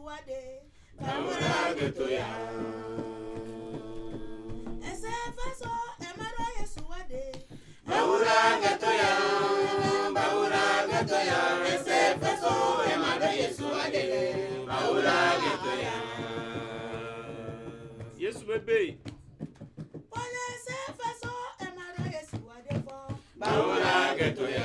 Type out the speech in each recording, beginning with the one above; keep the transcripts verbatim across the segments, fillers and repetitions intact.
wade. Bawura geto ya. Ese faso emaro Yesu wade. Bawura geto ya. Bawura geto ya. Ese faso emaro Yesu wade. Bawura geto ya. Yesu bebe. Pole ese faso emaro Yesu wade fo. Bawura geto ya.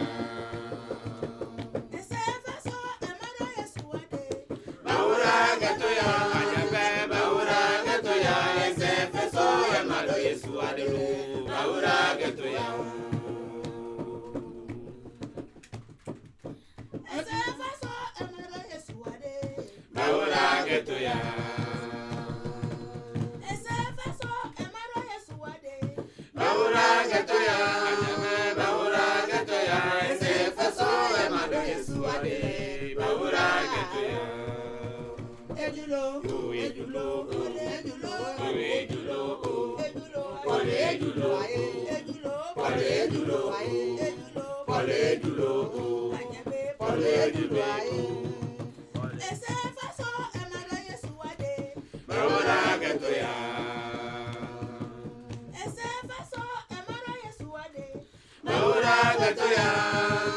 Edulo, edulo, edulo, edulo, edulo, edulo, edulo, edulo, ese faso emaro Yesu wade. Bawura geto ya. Ese faso emaro Yesu wade. Bawura geto ya.